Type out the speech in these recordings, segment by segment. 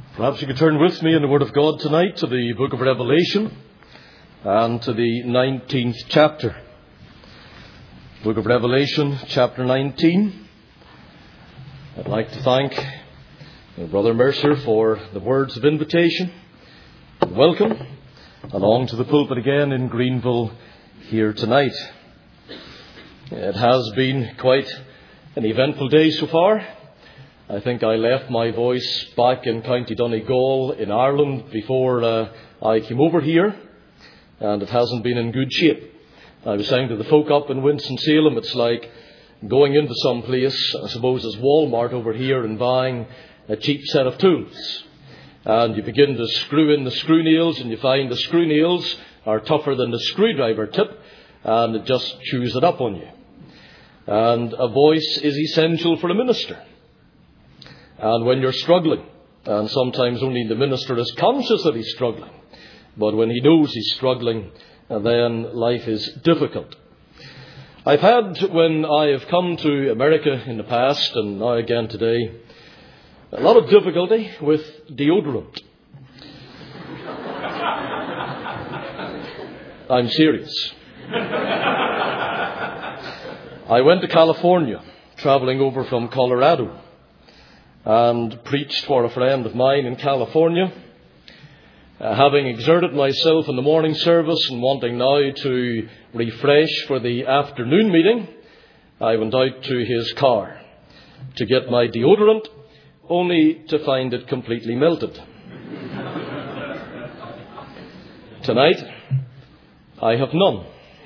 Perhaps you could turn with me in the Word of God tonight to the book of Revelation and to the 19th chapter. Book of Revelation, chapter 19. I'd like to thank Brother Mercer for the words of invitation and welcome along to the pulpit again in Greenville here tonight. It has been quite an eventful day so far. I think I left my voice back in County Donegal in Ireland before I came over here, and it hasn't been in good shape. I was saying to the folk up in Winston-Salem, it's like going into some place, I suppose as Walmart over here, and buying a cheap set of tools. And you begin to screw in the screw nails, and you find the screw nails are tougher than the screwdriver tip, and it just chews it up on you. And a voice is essential for a minister. And when you're struggling, and sometimes only the minister is conscious that he's struggling, but when he knows he's struggling, then life is difficult. I've had, when I have come to America in the past, and now again today, a lot of difficulty with deodorant. I'm serious. I went to California, traveling over from Colorado, and preached for a friend of mine in California. Having exerted myself in the morning service and wanting now to refresh for the afternoon meeting, I went out to his car to get my deodorant, only to find it completely melted. Tonight, I have none.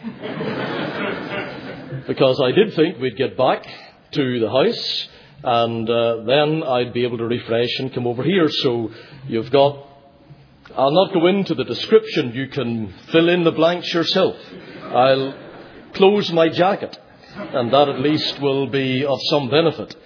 Because I did think we'd get back to the house and then I'd be able to refresh and come over here. So you've got, I'll not go into the description. You can fill in the blanks yourself. I'll close my jacket, and that at least will be of some benefit.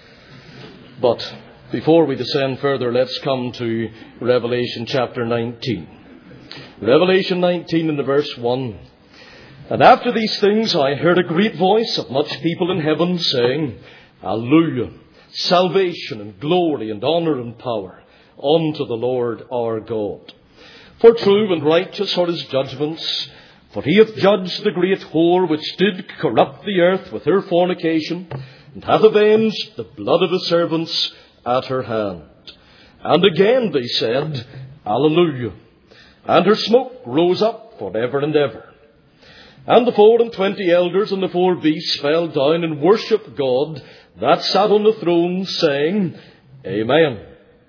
But before we descend further, let's come to Revelation chapter 19. Revelation 19 in the verse 1. And after these things I heard a great voice of much people in heaven saying, Alleluia, salvation and glory and honour and power unto the Lord our God. For true and righteous are his judgments, for he hath judged the great whore which did corrupt the earth with her fornication, and hath avenged the blood of his servants at her hand. And again they said, Alleluia. And her smoke rose up for ever and ever. And the 24 elders and the 4 beasts fell down and worshipped God that sat on the throne, saying, Amen.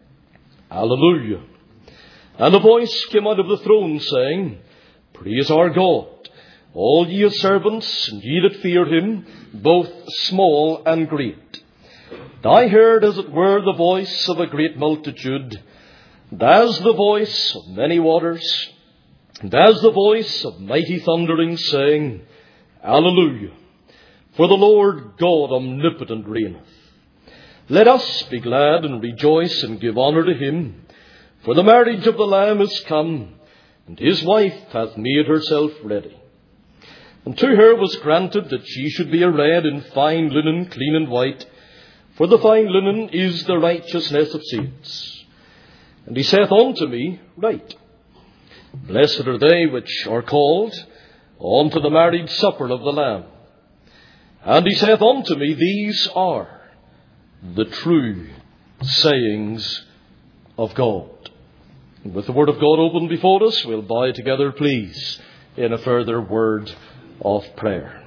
Alleluia. And a voice came out of the throne, saying, Praise our God, all ye his servants, and ye that fear him, both small and great. And I heard as it were the voice of a great multitude, and as the voice of many waters, and as the voice of mighty thundering, saying, Alleluia. For the Lord God omnipotent reigneth. Let us be glad and rejoice and give honour to him. For the marriage of the Lamb is come, and his wife hath made herself ready. And to her was granted that she should be arrayed in fine linen, clean and white. For the fine linen is the righteousness of saints. And he saith unto me, Write, Blessed are they which are called unto the marriage supper of the Lamb. And he saith unto me, These are the true sayings of God. And with the word of God open before us, we'll bow together, please, in a further word of prayer.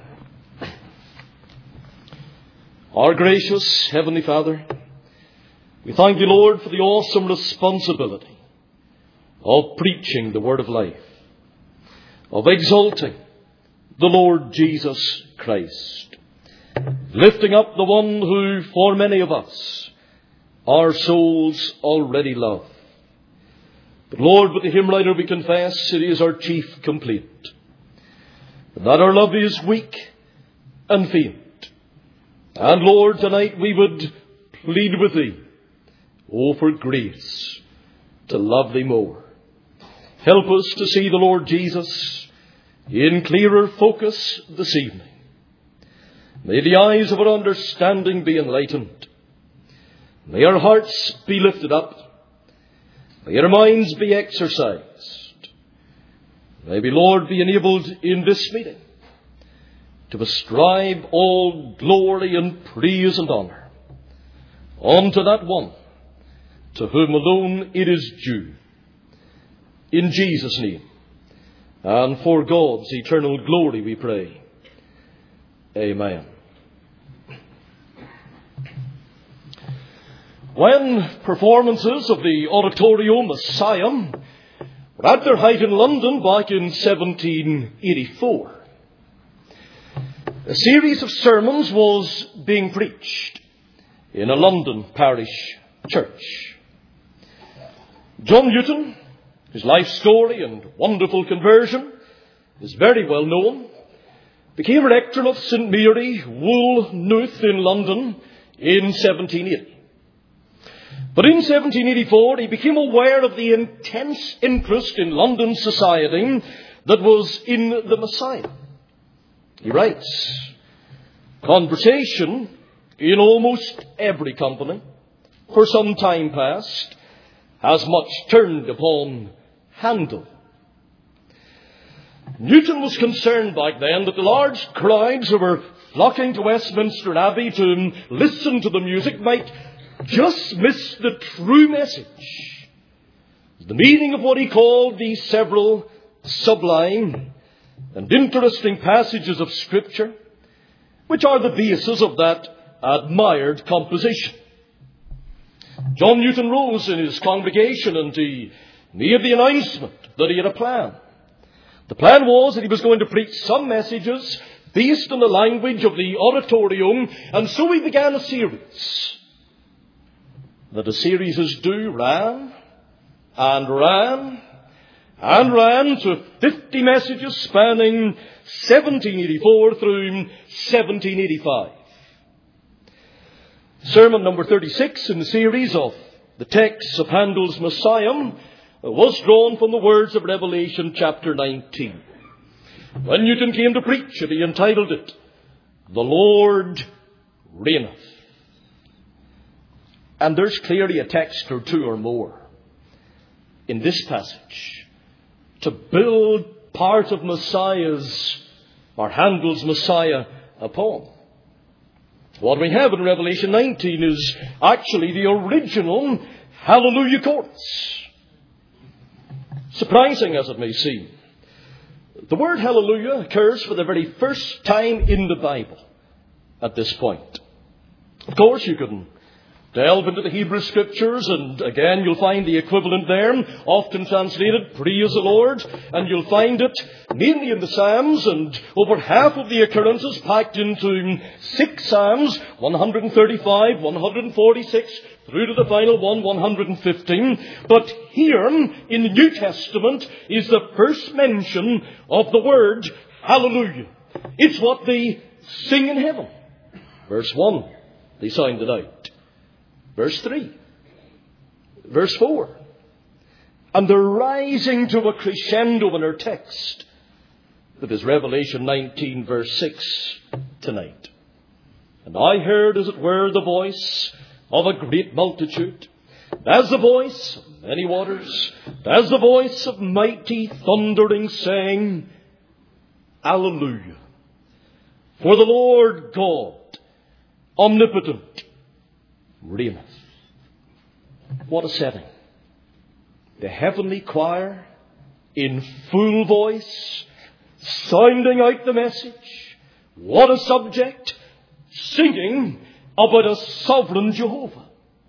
Our gracious Heavenly Father, we thank you, Lord, for the awesome responsibility of preaching the word of life, of exalting the Lord Jesus Christ, lifting up the one who, for many of us, our souls already love. But Lord, with the hymn writer we confess it is our chief complaint, that our love is weak and faint. And Lord, tonight we would plead with thee, oh, for grace to love thee more. Help us to see the Lord Jesus in clearer focus this evening. May the eyes of our understanding be enlightened. May our hearts be lifted up. May our minds be exercised. May we, Lord, be enabled in this meeting to ascribe all glory and praise and honour unto that one to whom alone it is due. In Jesus' name, and for God's eternal glory we pray. Amen. When performances of the Oratorio Messiah were at their height in London back in 1784, a series of sermons was being preached in a London parish church. John Newton, his life story and wonderful conversion is very well known, became rector of St. Mary, Woolnoth in London in 1780. But in 1784 he became aware of the intense interest in London society that was in the Messiah. He writes, "Conversation in almost every company for some time past has much turned upon Handel." Newton was concerned back then that the large crowds who were flocking to Westminster Abbey to listen to the music might just miss the true message, the meaning of what he called the several sublime and interesting passages of Scripture, which are the basis of that admired composition. John Newton rose in his congregation and he made the announcement that he had a plan. The plan was that he was going to preach some messages based on the language of the Oratorium, and so he began a series. That a series is due ran to 50 messages spanning 1784 through 1785. Sermon number 36 in the series of the texts of Handel's Messiah was drawn from the words of Revelation chapter 19. When Newton came to preach it, he entitled it, "The Lord Reigneth." And there's clearly a text or two or more in this passage to build part of Messiah's, or Handel's Messiah, upon. What we have in Revelation 19 is actually the original Hallelujah chorus. Surprising as it may seem, the word Hallelujah occurs for the very first time in the Bible at this point. Of course, you can delve into the Hebrew Scriptures, and again you'll find the equivalent there, often translated, "Praise the Lord," and you'll find it mainly in the Psalms, and over half of the occurrences packed into 6 Psalms, 135, 146, through to the final one, 115. But here in the New Testament is the first mention of the word Hallelujah. It's what they sing in heaven. Verse 1, they sounded out. Verse 3. Verse 4. And they're rising to a crescendo in our text. That is Revelation 19 verse 6 tonight. "And I heard, as it were, the voice of a great multitude, as the voice of many waters, as the voice of mighty thundering, saying, Alleluia. For the Lord God, omnipotent, reigneth." What a setting. The heavenly choir in full voice, sounding out the message. What a subject. Singing about a sovereign Jehovah.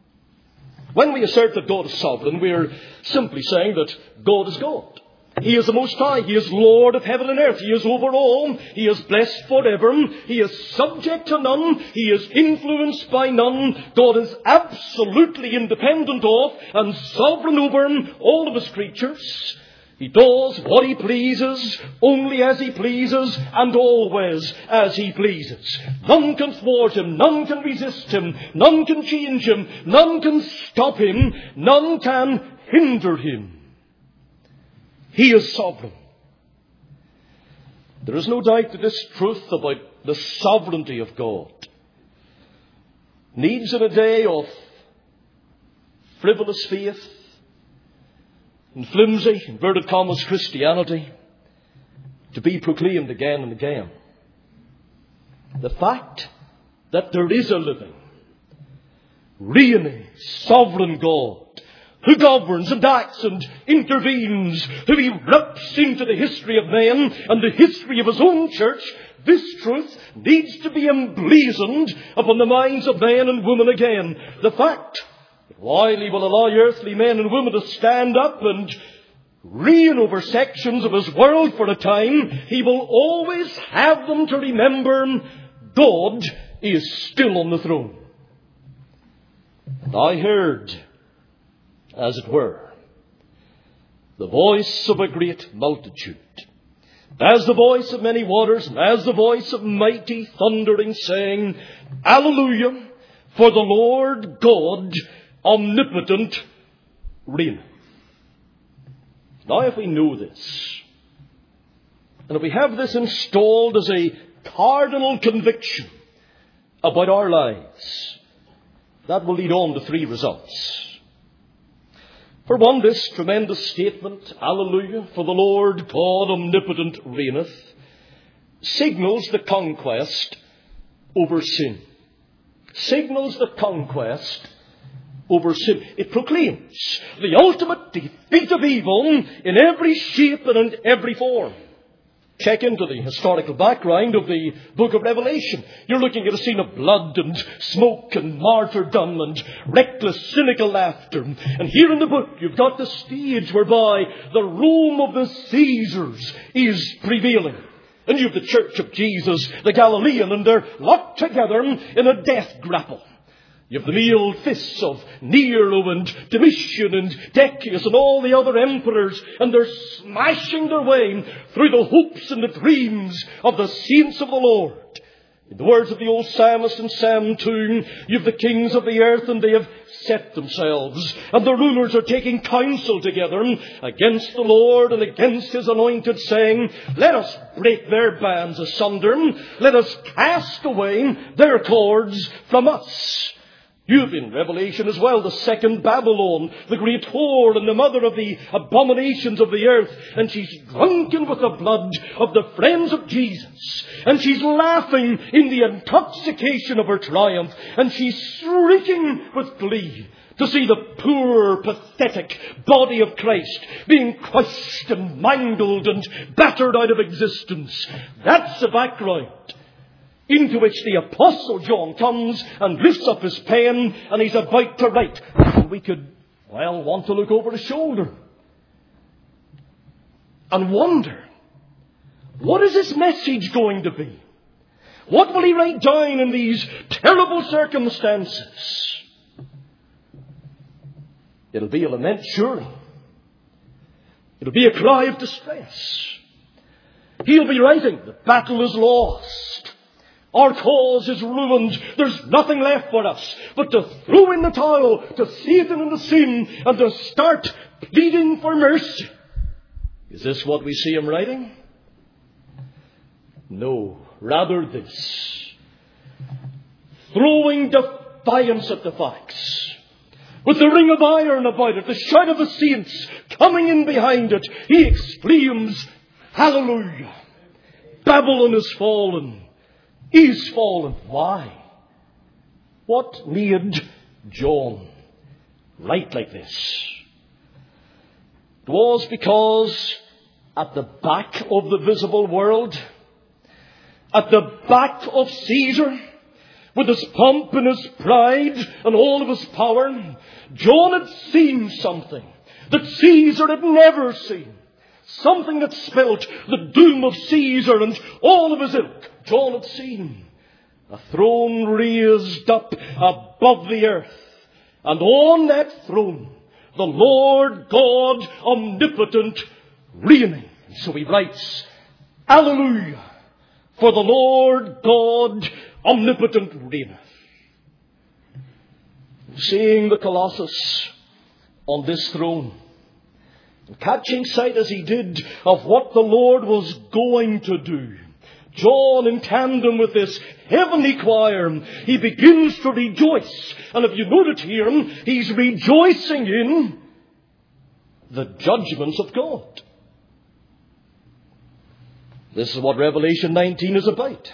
When we assert that God is sovereign, we're simply saying that God is God. He is the Most High. He is Lord of heaven and earth. He is over all. He is blessed forever. He is subject to none. He is influenced by none. God is absolutely independent of and sovereign over all of His creatures. He does what He pleases, only as He pleases, and always as He pleases. None can thwart Him. None can resist Him. None can change Him. None can stop Him. None can hinder Him. He is sovereign. There is no doubt that this truth about the sovereignty of God needs, in a day of frivolous faith and flimsy, inverted commas, Christianity to be proclaimed again and again. The fact that there is a living, reigning, sovereign God who governs and acts and intervenes, who erupts into the history of man and the history of his own church, this truth needs to be emblazoned upon the minds of man and woman again. The fact that while he will allow earthly men and women to stand up and reign over sections of his world for a time, he will always have them to remember God is still on the throne. And I heard, as it were, the voice of a great multitude, as the voice of many waters, and as the voice of mighty thundering, saying, Alleluia, for the Lord God omnipotent reigneth. Now, if we know this, and if we have this installed as a cardinal conviction about our lives, that will lead on to three results. For one, this tremendous statement, Alleluia, for the Lord God omnipotent reigneth, signals the conquest over sin. Signals the conquest over sin. It proclaims the ultimate defeat of evil in every shape and in every form. Check into the historical background of the book of Revelation. You're looking at a scene of blood and smoke and martyrdom and reckless, cynical laughter. And here in the book, you've got the stage whereby the Rome of the Caesars is prevailing. And you've the Church of Jesus, the Galilean, and they're locked together in a death grapple. You have the mailed fists of Nero and Domitian and Decius and all the other emperors, and they're smashing their way through the hopes and the dreams of the saints of the Lord. In the words of the old psalmist in Psalm 2, you have the kings of the earth, and they have set themselves, and the rulers are taking counsel together against the Lord and against his anointed, saying, let us break their bands asunder, let us cast away their cords from us. You've in Revelation as well the second Babylon, the great whore and the mother of the abominations of the earth. And she's drunken with the blood of the friends of Jesus. And she's laughing in the intoxication of her triumph. And she's shrieking with glee to see the poor, pathetic body of Christ being crushed and mangled and battered out of existence. That's the background into which the Apostle John comes and lifts up his pen, and he's about to write. And we could, want to look over his shoulder and wonder, what is this message going to be? What will he write down in these terrible circumstances? It'll be a lament, surely. It'll be a cry of distress. He'll be writing, the battle is lost. Our cause is ruined. There's nothing left for us but to throw in the towel to Satan and to sin and to start pleading for mercy. Is this what we see him writing? No, rather this. Throwing defiance at the facts. With the ring of iron about it, the shout of the saints coming in behind it, he exclaims, Hallelujah! Babylon is fallen. Is fallen. Why? What made John write like this? It was because at the back of the visible world, at the back of Caesar, with his pomp and his pride and all of his power, John had seen something that Caesar had never seen. Something that spelt the doom of Caesar and all of his ilk. John had seen a throne raised up above the earth. And on that throne, the Lord God omnipotent reigning. So he writes, Alleluia, for the Lord God omnipotent reigneth. Seeing the Colossus on this throne, catching sight as he did of what the Lord was going to do, John, in tandem with this heavenly choir, he begins to rejoice. And if you note it here, he's rejoicing in the judgments of God. This is what Revelation 19 is about.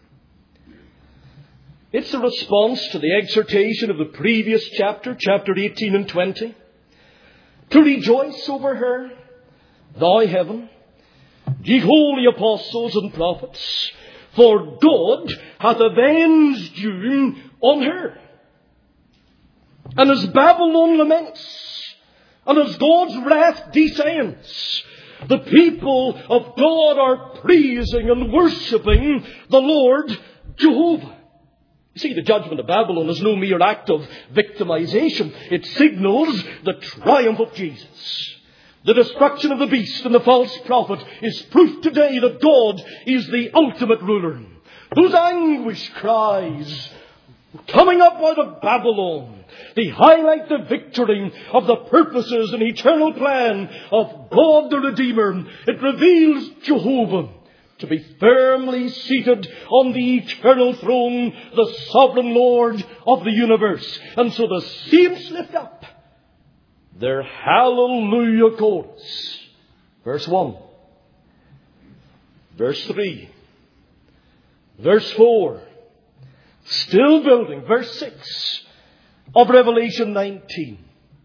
It's a response to the exhortation of the previous chapter, chapter 18 and 20, to rejoice over her, thou heaven, ye holy apostles and prophets, for God hath avenged you on her. And as Babylon laments, and as God's wrath descends, the people of God are praising and worshipping the Lord Jehovah. You see, the judgment of Babylon is no mere act of victimization. It signals the triumph of Jesus. The destruction of the beast and the false prophet is proof today that God is the ultimate ruler. Those anguish cries coming up out of Babylon, they highlight the victory of the purposes and eternal plan of God the Redeemer. It reveals Jehovah to be firmly seated on the eternal throne, the sovereign Lord of the universe. And so the saints lift up their hallelujah chorus. Verse 1. Verse 3. Verse 4. Still building. Verse 6 of Revelation 19.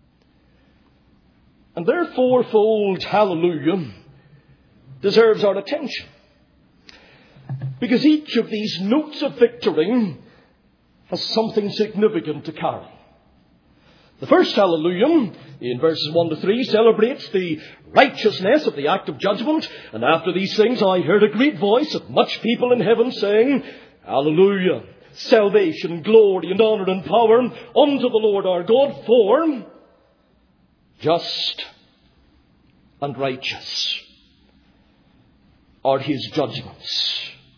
And their fourfold hallelujah deserves our attention. Because each of these notes of victory has something significant to carry. The first hallelujah, in verses 1 to 3, celebrates the righteousness of the act of judgment. And after these things I heard a great voice of much people in heaven saying, Hallelujah! Salvation, glory, and honor, and power unto the Lord our God, for just and righteous are his judgments.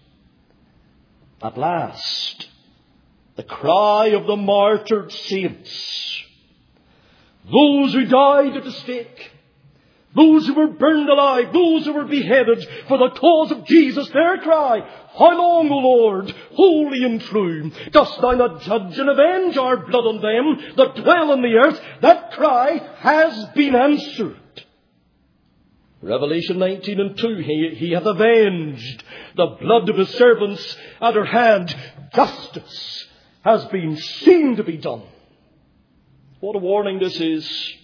At last, the cry of the martyred saints, those who died at the stake, those who were burned alive, those who were beheaded for the cause of Jesus, their cry, How long, O Lord, holy and true, dost thou not judge and avenge our blood on them that dwell on the earth? That cry has been answered. Revelation 19 and 2, he hath avenged the blood of his servants at her hand. Justice has been seen to be done. What a warning this is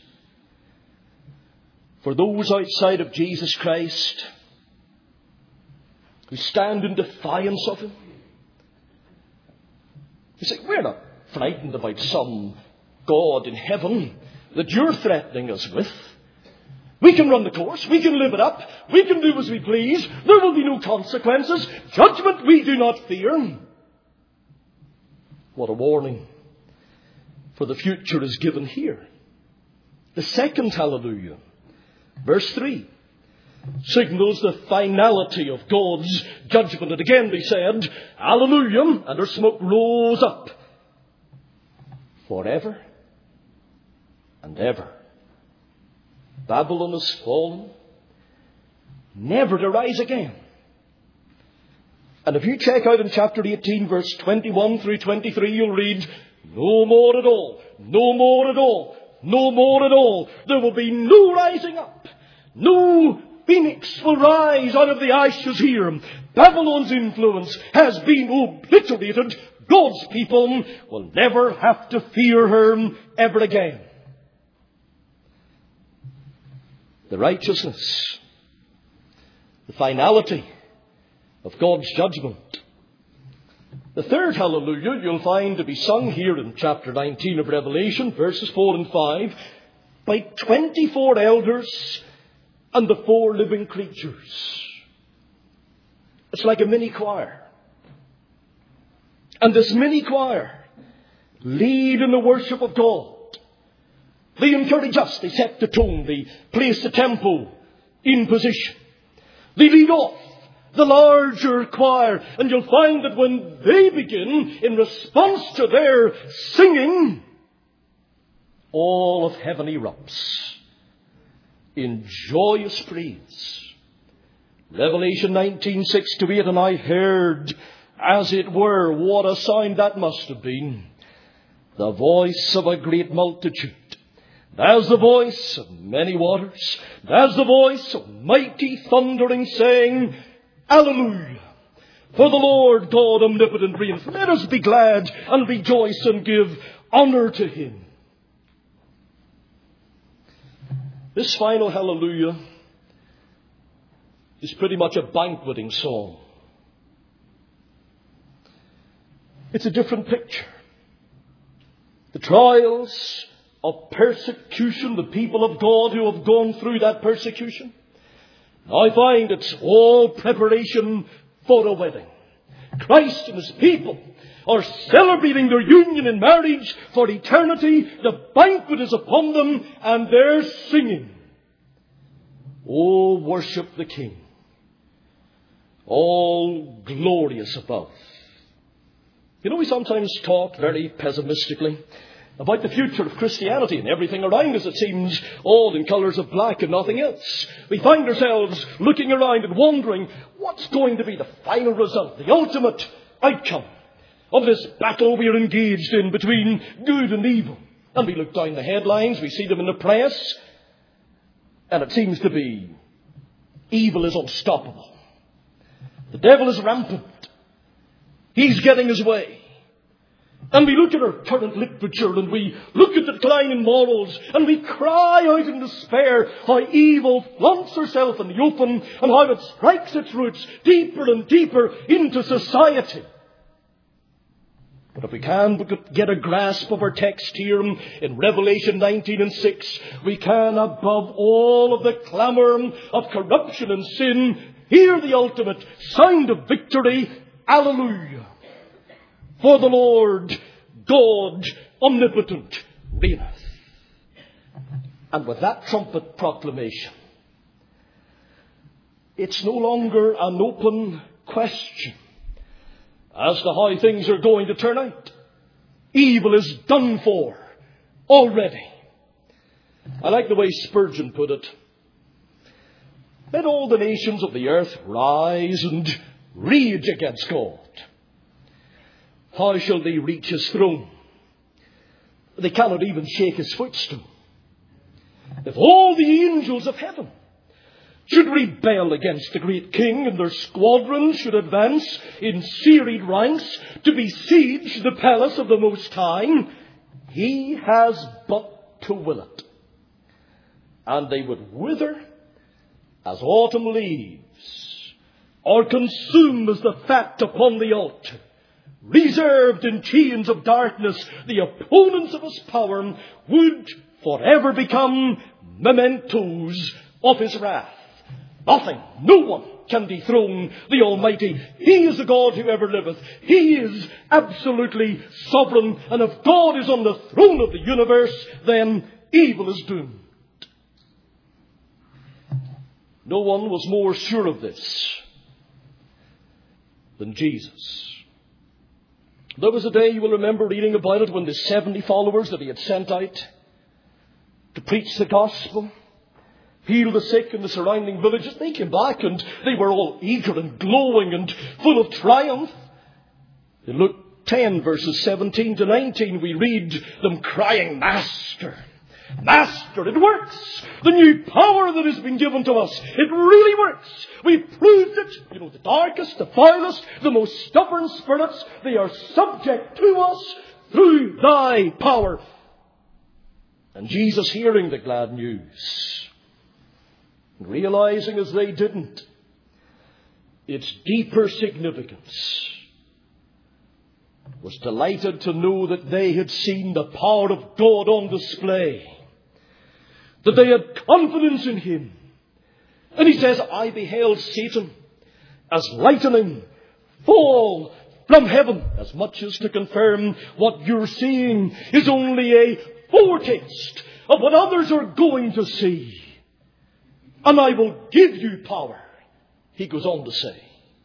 for those outside of Jesus Christ who stand in defiance of him. You say, we're not frightened about some God in heaven that you're threatening us with. We can run the course. We can live it up. We can do as we please. There will be no consequences. Judgment we do not fear. What a warning for the future is given here. The second hallelujah, verse 3, signals the finality of God's judgment. And again they said, Hallelujah, and her smoke rose up forever and ever. Babylon is fallen, never to rise again. And if you check out in chapter 18, verse 21 through 23, you'll read, No more at all, no more at all, no more at all. There will be no rising up. No phoenix will rise out of the ashes here. Babylon's influence has been obliterated. God's people will never have to fear her ever again. The righteousness, the finality of God's judgment. The third hallelujah you'll find to be sung here in chapter 19 of Revelation, verses 4 and 5, by 24 elders and the 4 living creatures. It's like a mini choir. And this mini choir lead in the worship of God. They encourage us, they set the tone, they place the tempo in position. They lead off the larger choir, and you'll find that when they begin, in response to their singing, all of heaven erupts in joyous praise. Revelation 19, 6 to 8, and I heard, as it were, what a sound that must have been, the voice of a great multitude, There's the voice of many waters. There's the voice of mighty thundering saying, Alleluia! For the Lord God omnipotent reigneth. Let us be glad and rejoice and give honor to him. This final hallelujah is pretty much a banqueting song. It's a different picture. The trials of persecution, the people of God who have gone through that persecution, I find it's all preparation for a wedding. Christ and his people are celebrating their union in marriage for eternity. The banquet is upon them and they're singing, "Oh, worship the King, all glorious above." You know, we sometimes talk very pessimistically about the future of Christianity, and everything around us, it seems, all in colours of black and nothing else. We find ourselves looking around and wondering what's going to be the final result, the ultimate outcome of this battle we are engaged in between good and evil. And we look down the headlines, we see them in the press, and it seems to be evil is unstoppable. The devil is rampant. He's getting his way. And we look at our current literature and we look at the decline in morals and we cry out in despair how evil flaunts herself in the open and how it strikes its roots deeper and deeper into society. But if we can get a grasp of our text here in Revelation 19:6, we can, above all of the clamour of corruption and sin, hear the ultimate sound of victory. Alleluia! For the Lord God omnipotent reigneth. And with that trumpet proclamation, it's no longer an open question as to how things are going to turn out. Evil is done for already. I like the way Spurgeon put it. Let all the nations of the earth rise and rage against God. How shall they reach his throne? They cannot even shake his footstool. If all the angels of heaven should rebel against the great king and their squadrons should advance in serried ranks to besiege the palace of the Most High, he has but to will it. And they would wither as autumn leaves, or consume as the fat upon the altar. Reserved in chains of darkness, the opponents of his power would forever become mementos of his wrath. Nothing, no one can dethrone the Almighty. He is the God who ever liveth. He is absolutely sovereign. And if God is on the throne of the universe, then evil is doomed. No one was more sure of this than Jesus. There was a day, you will remember reading about it, when the 70 followers that he had sent out to preach the gospel, heal the sick in the surrounding villages, they came back and they were all eager and glowing and full of triumph. In Luke 10 verses 17 to 19, we read them crying, "Master, Master, it works. The new power that has been given to us, it really works. We've proved it. You know, the darkest, the vilest, the most stubborn spirits, they are subject to us through thy power." And Jesus, hearing the glad news, realizing as they didn't its deeper significance, was delighted to know that they had seen the power of God on display, that they had confidence in him. And he says, "I beheld Satan as lightning fall from heaven," as much as to confirm what you're seeing is only a foretaste of what others are going to see. "And I will give you power," he goes on to say.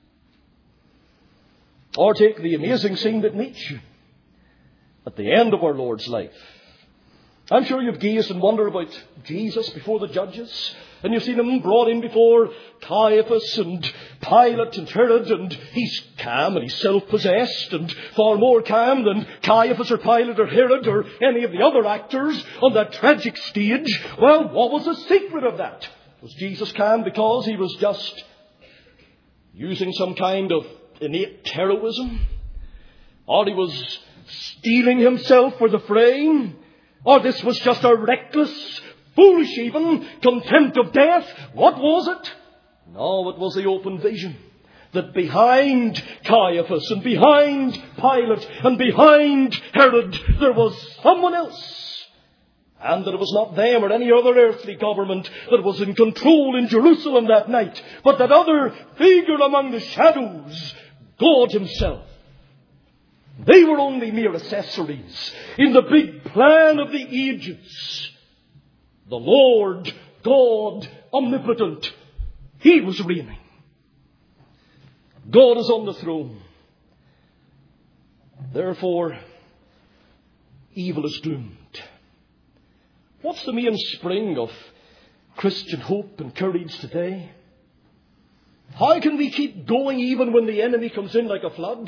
Or take the amazing scene that meets you at the end of our Lord's life. I'm sure you've gazed and wondered about Jesus before the judges. And you've seen him brought in before Caiaphas and Pilate and Herod. And he's calm and he's self-possessed and far more calm than Caiaphas or Pilate or Herod or any of the other actors on that tragic stage. Well, what was the secret of that? Was Jesus calm because he was just using some kind of innate heroism? Or he was steeling himself for the fray? Or this was just a reckless, foolish even, contempt of death? What was it? No, it was the open vision that behind Caiaphas and behind Pilate and behind Herod there was someone else. And that it was not them or any other earthly government that was in control in Jerusalem that night, but that other figure among the shadows, God himself. They were only mere accessories in the big plan of the ages. The Lord God omnipotent, he was reigning. God is on the throne. Therefore, evil is doomed. What's the mainspring of Christian hope and courage today? How can we keep going even when the enemy comes in like a flood?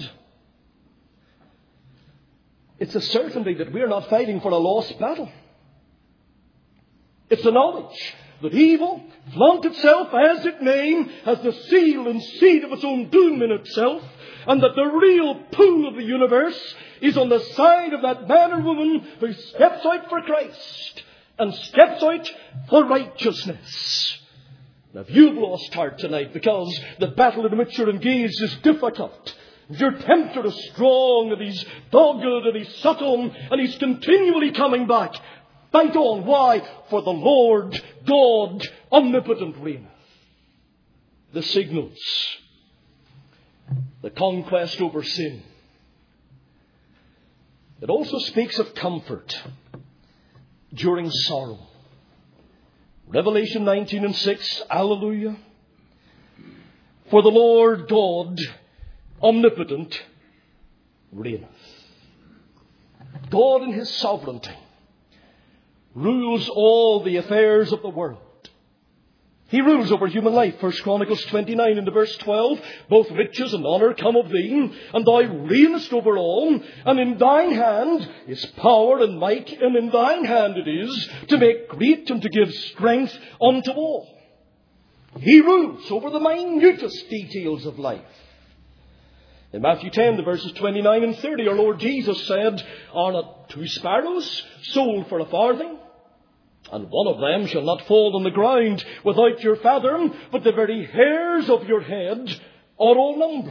It's a certainty that we're not fighting for a lost battle. It's the knowledge that evil, flaunt itself as it may, has the seal and seed of its own doom in itself, and that the real pool of the universe is on the side of that man or woman who steps out for Christ and steps out for righteousness. Now, if you've lost heart tonight because the battle in which you're engaged is difficult, your tempter is strong and he's dogged and he's subtle and he's continually coming back, fight on. Why? For the Lord God omnipotent reigneth. The signals. The conquest over sin. It also speaks of comfort during sorrow. Revelation 19:6, hallelujah. For the Lord God omnipotent reigneth. God in his sovereignty rules all the affairs of the world. He rules over human life. 1 Chronicles 29 and verse 12. Both riches and honour come of thee, and thou reignest over all. And in thine hand is power and might, and in thine hand it is to make great and to give strength unto all. He rules over the minutest details of life. In Matthew 10, the verses 29 and 30, our Lord Jesus said, Are not 2 sparrows sold for a farthing? And one of them shall not fall on the ground without your Father, but the very hairs of your head are all numbered.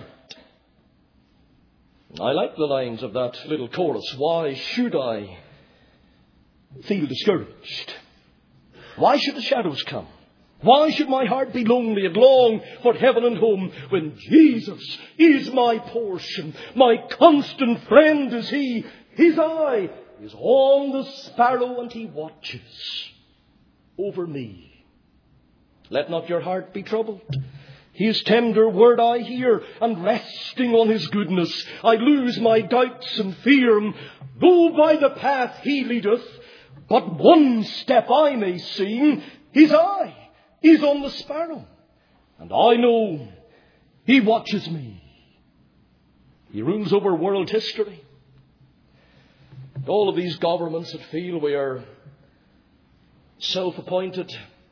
I like the lines of that little chorus. Why should I feel discouraged? Why should the shadows come? Why should my heart be lonely and long for heaven and home when Jesus is my portion? My constant friend is he. His eye is on the sparrow and he watches over me. Let not your heart be troubled. His tender word I hear, and resting on his goodness, I lose my doubts and fear. Go by the path he leadeth, but one step I may see. His eye is on the sparrow, and I know he watches me. He rules over world history. All of these governments that feel we are self-appointed,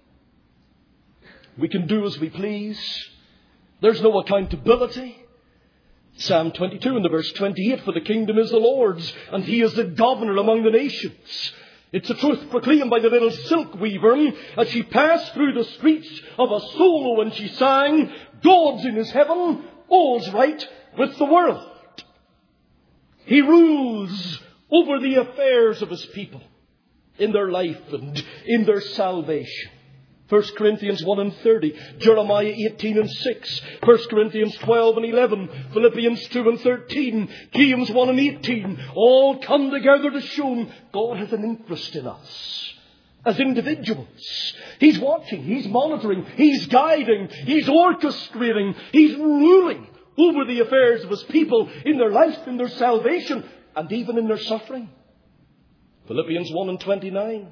we can do as we please, there's no accountability. Psalm 22 and the verse 28, for the kingdom is the Lord's, and he is the governor among the nations. It's a truth proclaimed by the little silk weaver as she passed through the streets of Asolo and she sang, God's in his heaven, all's right with the world. He rules over the affairs of his people in their life and in their salvation. 1 Corinthians 1 and 30, Jeremiah 18 and 6, 1 Corinthians 12 and 11, Philippians 2 and 13, James 1 and 18, all come together to show God has an interest in us as individuals. He's watching, he's monitoring, he's guiding, he's orchestrating, he's ruling over the affairs of his people in their life, in their salvation, and even in their suffering. Philippians 1 and 29.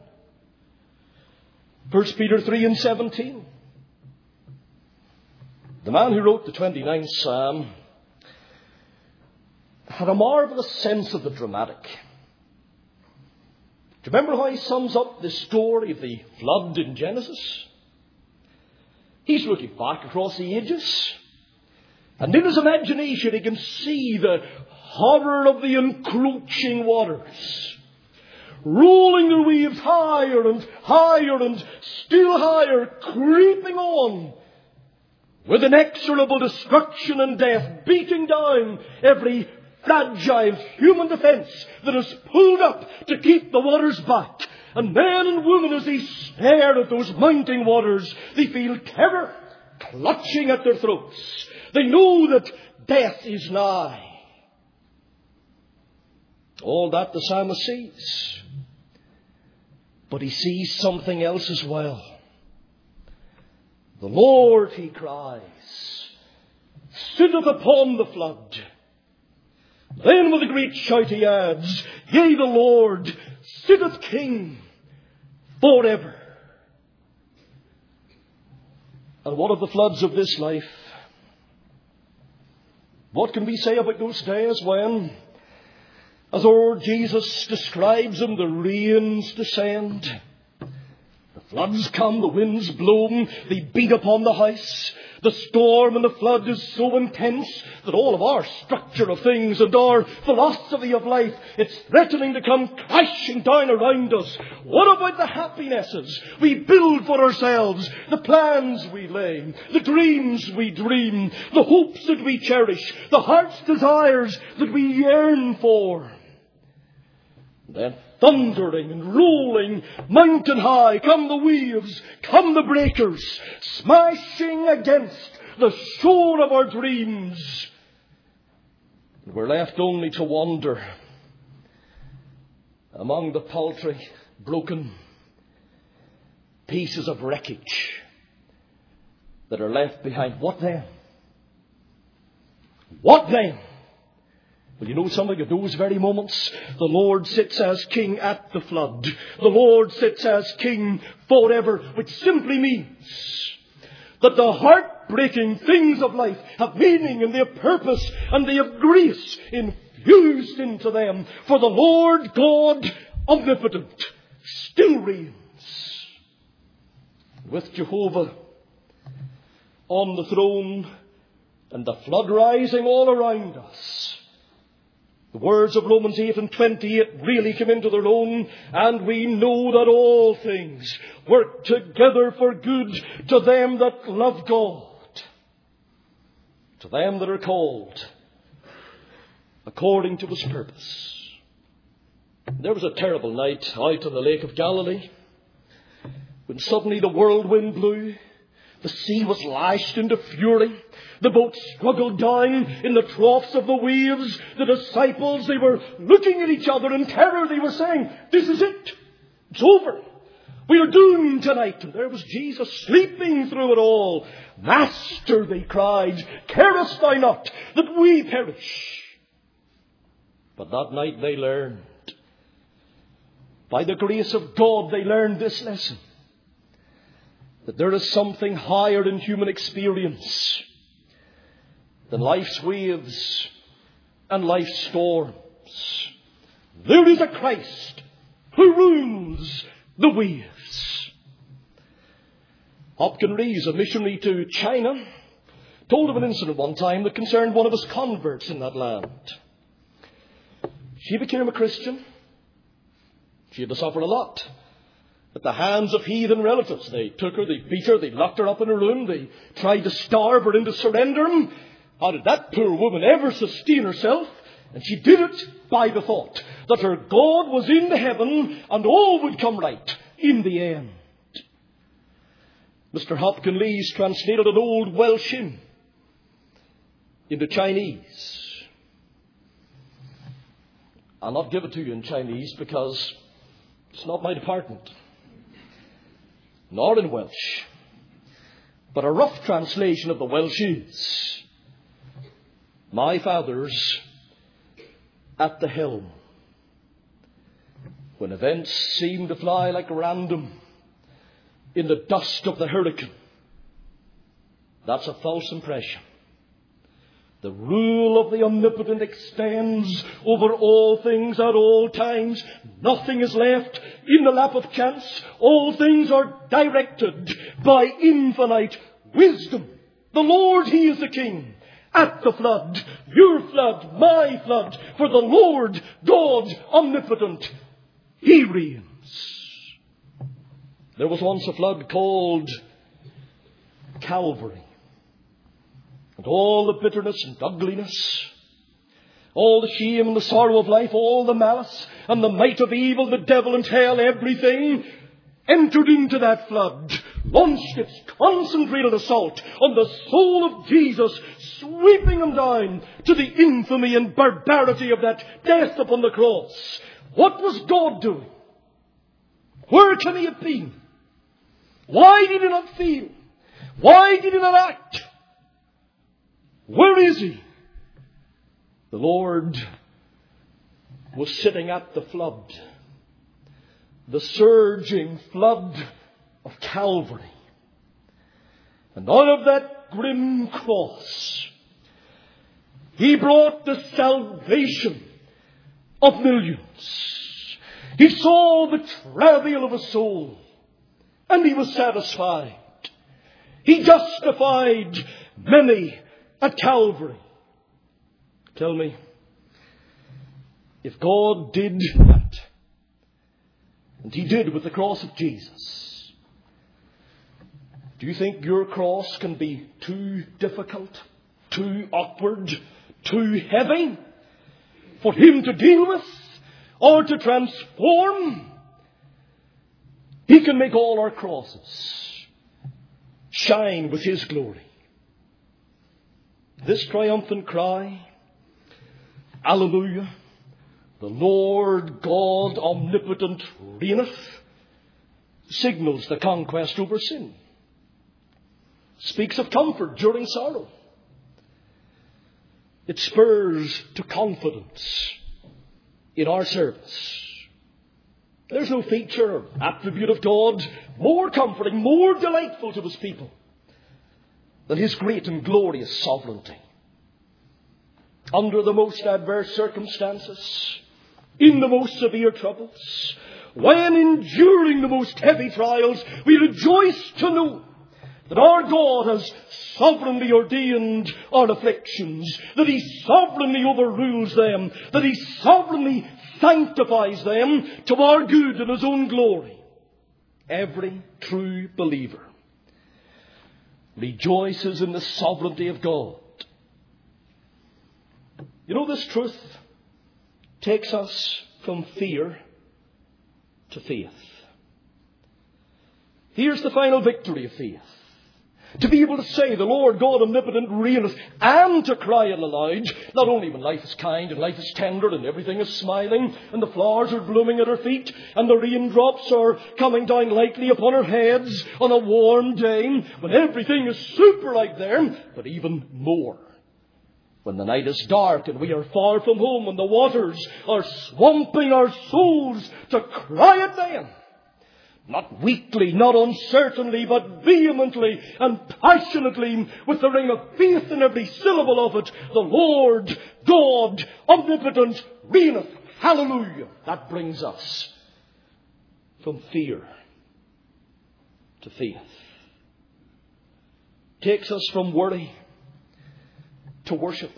1 Peter 3 and 17. The man who wrote the 29th Psalm had a marvelous sense of the dramatic. Do you remember how he sums up the story of the flood in Genesis? He's looking back across the ages, and in his imagination he can see the horror of the encroaching waters, rolling their waves higher and still higher, creeping on, with inexorable destruction and death beating down every fragile human defence that is pulled up to keep the waters back. And men and women, as they stare at those mounting waters, they feel terror clutching at their throats. They know that death is nigh. All that the psalmist sees. But he sees something else as well. The Lord, he cries, sitteth upon the flood. Then with a great shout he adds, yea, the Lord sitteth King forever. And what of the floods of this life? What can we say about those days when, as our Lord Jesus describes them, the rains descend, the floods come, the winds blow, they beat upon the house. The storm and the flood is so intense that all of our structure of things and our philosophy of life, it's threatening to come crashing down around us. What about the happinesses we build for ourselves, the plans we lay, the dreams we dream, the hopes that we cherish, the heart's desires that we yearn for? Then thundering and rolling mountain high come the waves, come the breakers, smashing against the shore of our dreams. And we're left only to wander among the paltry, broken pieces of wreckage that are left behind. What then? What then? Well, you know something? At those very moments, the Lord sits as King at the flood. The Lord sits as King forever, which simply means that the heartbreaking things of life have meaning and they have purpose and they have grace infused into them. For the Lord God omnipotent still reigns. With Jehovah on the throne and the flood rising all around us, the words of Romans 8 and 28 really come into their own, and we know that all things work together for good to them that love God, to them that are called according to His purpose. There was a terrible night out on the Lake of Galilee when suddenly the whirlwind blew. The sea was lashed into fury. The boat struggled down in the troughs of the waves. The disciples, they were looking at each other in terror. They were saying, this is it. It's over. We are doomed tonight. And there was Jesus sleeping through it all. Master, they cried, carest thou not that we perish? But that night they learned. By the grace of God, they learned this lesson. That there is something higher in human experience than life's waves and life's storms. There is a Christ who rules the waves. Hopkins Rees, a missionary to China, told of an incident one time that concerned one of his converts in that land. She became a Christian. She had to suffer a lot at the hands of heathen relatives. They took her, they beat her, they locked her up in a room, they tried to starve her into surrender. How did that poor woman ever sustain herself? And she did it by the thought that her God was in the heaven and all would come right in the end. Mr. Hopkins Lees translated an old Welsh hymn into Chinese. I'll not give it to you in Chinese because it's not my department, nor in Welsh. But a rough translation of the Welsh is, my father's at the helm. when events seem to fly like random in the dust of the hurricane, that's a false impression. The rule of the omnipotent extends over all things at all times. Nothing is left in the lap of chance. All things are directed by infinite wisdom. The Lord, He is the King. At the flood, your flood, my flood, for the Lord God omnipotent, He reigns. There was once a flood called Calvary. And all the bitterness and ugliness, all the shame and the sorrow of life, all the malice and the might of evil, the devil and hell, everything entered into that flood, launched its concentrated assault on the soul of Jesus, sweeping him down to the infamy and barbarity of that death upon the cross. What was God doing? Where can He have been? Why did He not feel? Why did He not act? Where is He? The Lord was sitting at the flood, the surging flood of Calvary. And out of that grim cross, He brought the salvation of millions. He saw the travail of a soul, and He was satisfied. He justified many at Calvary. Tell me, if God did that, and He did with the cross of Jesus, do you think your cross can be too difficult, too awkward, too heavy for Him to deal with or to transform? He can make all our crosses shine with His glory. This triumphant cry, Alleluia, the Lord God omnipotent reigneth, signals the conquest over sin. Speaks of comfort during sorrow. It spurs to confidence in our service. There's no feature or attribute of God more comforting, more delightful to His people than His great and glorious sovereignty. Under the most adverse circumstances, in the most severe troubles, when enduring the most heavy trials, we rejoice to know that our God has sovereignly ordained our afflictions, that He sovereignly overrules them, that He sovereignly sanctifies them to our good and His own glory. Every true believer rejoices in the sovereignty of God. You know, this truth takes us from fear to faith. Here's the final victory of faith. To be able to say, the Lord God omnipotent reigneth, and to cry it aloud, not only when life is kind and life is tender and everything is smiling and the flowers are blooming at our feet and the raindrops are coming down lightly upon our heads on a warm day, when everything is super out there, but even more when the night is dark and we are far from home and the waters are swamping our souls, to cry it then. Not weakly, not uncertainly, but vehemently and passionately, with the ring of faith in every syllable of it. The Lord God omnipotent reigneth. Hallelujah. That brings us from fear to faith. Takes us from worry to worship.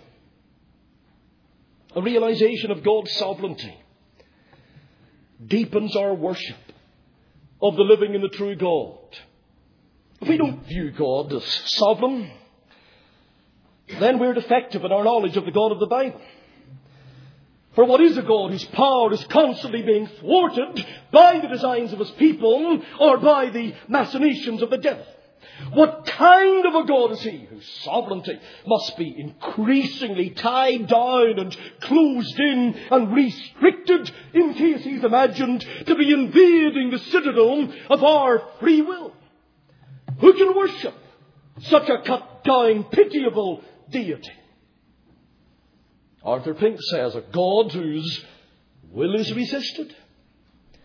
A realization of God's sovereignty deepens our worship of the living and the true God. If we don't view God as sovereign, then we're defective in our knowledge of the God of the Bible. For what is a God whose power is constantly being thwarted by the designs of His people or by the machinations of the devil? What kind of a God is He whose sovereignty must be increasingly tied down and closed in and restricted in case He's imagined to be invading the citadel of our free will? Who can worship such a cut-down, pitiable deity? Arthur Pink says, a God whose will is resisted,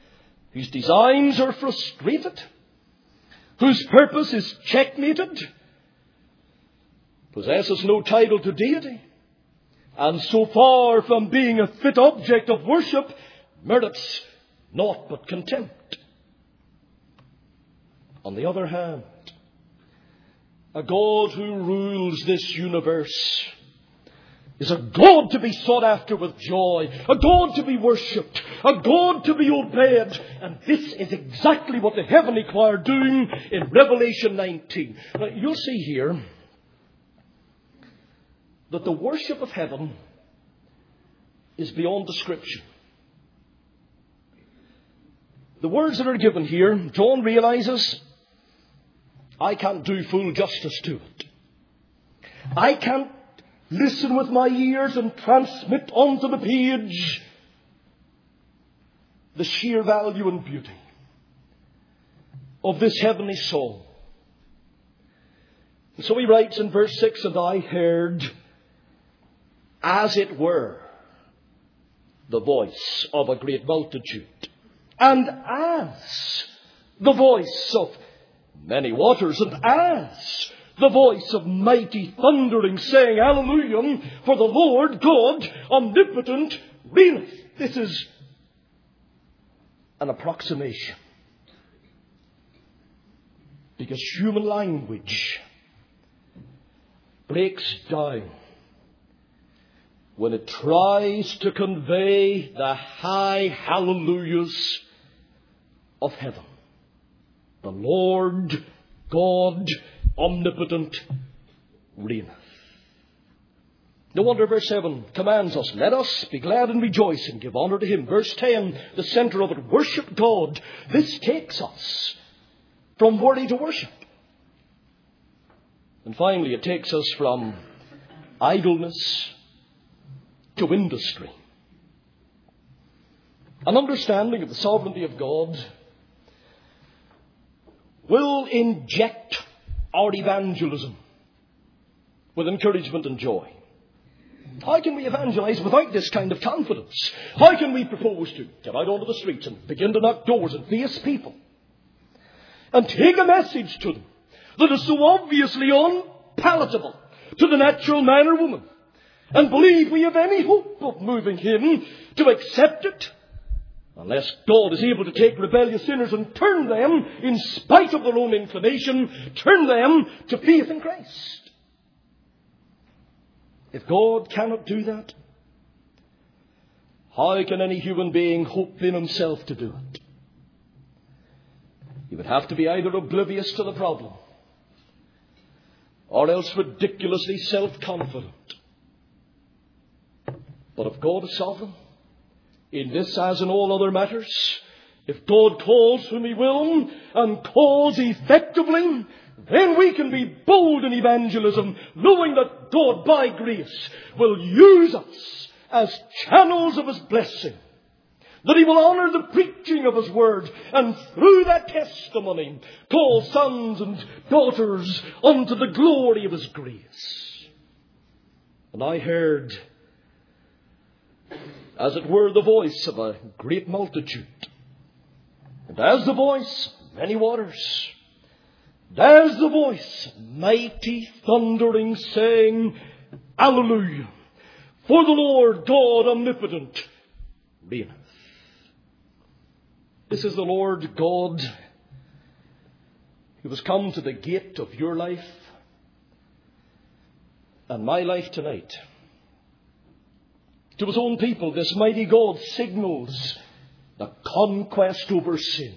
whose designs are frustrated, whose purpose is checkmated, possesses no title to deity, and so far from being a fit object of worship, merits naught but contempt. On the other hand, a God who rules this universe is a God to be sought after with joy, a God to be worshipped, a God to be obeyed. And this is exactly what the heavenly choir are doing in Revelation 19. Now, you'll see here that the worship of heaven is beyond description. The words that are given here, John realizes, I can't do full justice to it. I can't listen with my ears and transmit onto the page the sheer value and beauty of this heavenly song. And so he writes in verse 6, and I heard, as it were, the voice of a great multitude, and as the voice of many waters, and as the voice of mighty thundering, saying, Hallelujah, for the Lord God omnipotent reigneth. This is an approximation, because human language breaks down when it tries to convey the high hallelujahs of heaven. The Lord God omnipotent reigneth. No wonder verse 7 commands us, let us be glad and rejoice and give honor to him. Verse 10, the center of it, worship God. This takes us from worry to worship. And finally, it takes us from idleness to industry. An understanding of the sovereignty of God will inject our evangelism with encouragement and joy. How can we evangelize without this kind of confidence? How can we propose to get out onto the streets and begin to knock doors and face people and take a message to them that is so obviously unpalatable to the natural man or woman, and believe we have any hope of moving him to accept it, unless God is able to take rebellious sinners and turn them, in spite of their own inclination, turn them to faith in Christ? If God cannot do that, how can any human being hope in himself to do it? He would have to be either oblivious to the problem, or else ridiculously self-confident. But if God is sovereign, in this as in all other matters, if God calls whom he will, and calls effectively, then we can be bold in evangelism, knowing that God, by grace, will use us as channels of his blessing, that he will honour the preaching of his word, and through that testimony call sons and daughters unto the glory of his grace. And I heard, as it were, the voice of a great multitude, and as the voice, many waters, and as the voice, mighty thundering, saying, Hallelujah, for the Lord God omnipotent reigneth. This is the Lord God who has come to the gate of your life and my life tonight. To his own people, this mighty God signals the conquest over sin,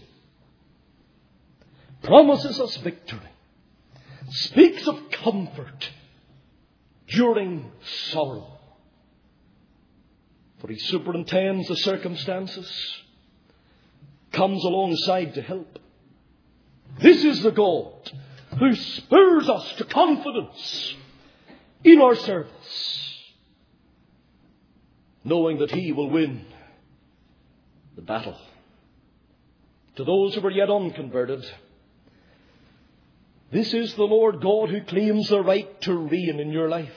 promises us victory, speaks of comfort during sorrow. For he superintends the circumstances, comes alongside to help. This is the God who spurs us to confidence in our service, knowing that he will win the battle. To those who are yet unconverted, this is the Lord God who claims the right to reign in your life.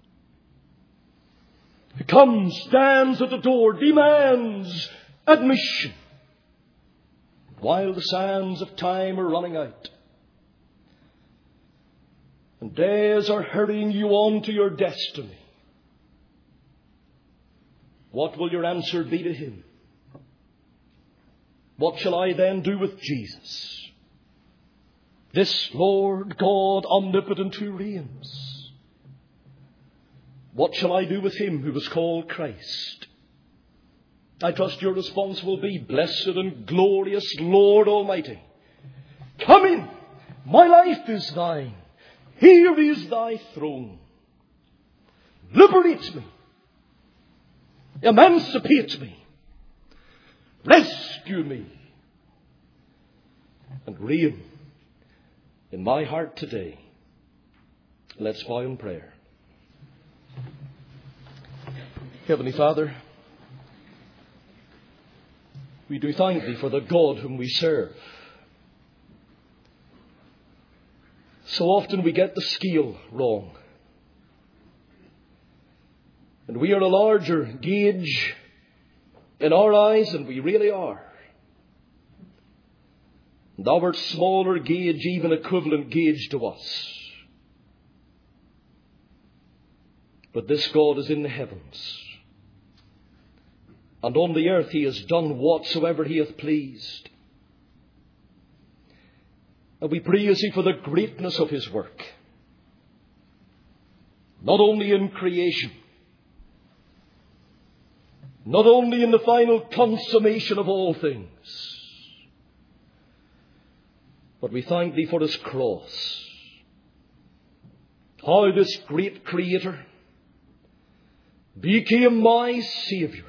Who comes, stands at the door, demands admission. while the sands of time are running out, and days are hurrying you on to your destiny, what will your answer be to him? What shall I then do with Jesus, this Lord God omnipotent who reigns? What shall I do with him who was called Christ? I trust your response will be, blessed and glorious Lord Almighty, come in, my life is thine, here is thy throne. Liberate me, emancipate me, rescue me, and reign in my heart today. Let's bow in prayer. Heavenly Father, we do thank thee for the God whom we serve. So often we get the scale wrong, and we are a larger gauge in our eyes than we really are. And thou art smaller gauge, even equivalent gauge to us. But this God is in the heavens, and on the earth he has done whatsoever he hath pleased. And we praise thee for the greatness of his work, not only in creation, not only in the final consummation of all things, but we thank thee for his cross. How this great Creator became my Saviour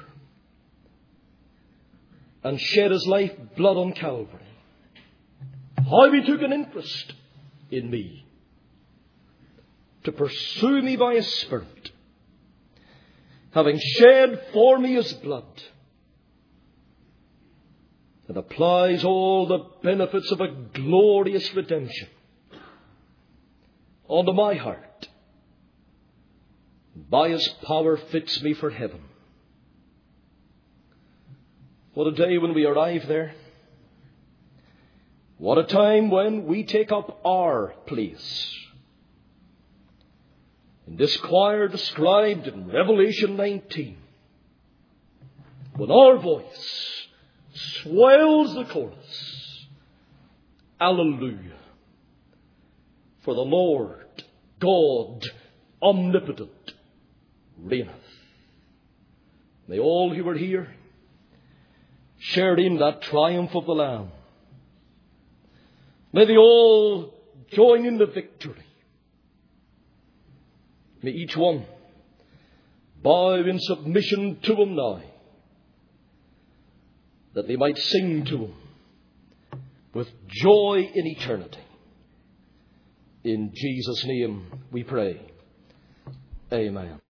and shed his life blood on Calvary. How he took an interest in me to pursue me by his Spirit, having shed for me his blood, and applies all the benefits of a glorious redemption onto my heart. By his power fits me for heaven. What a day when we arrive there. What a time when we take up our place. In this choir described in Revelation 19, when our voice swells the chorus, Alleluia, for the Lord God omnipotent reigneth. May all who are here share in that triumph of the Lamb. May they all join in the victory. May each one bow in submission to him now, that they might sing to him with joy in eternity. In Jesus' name we pray. Amen.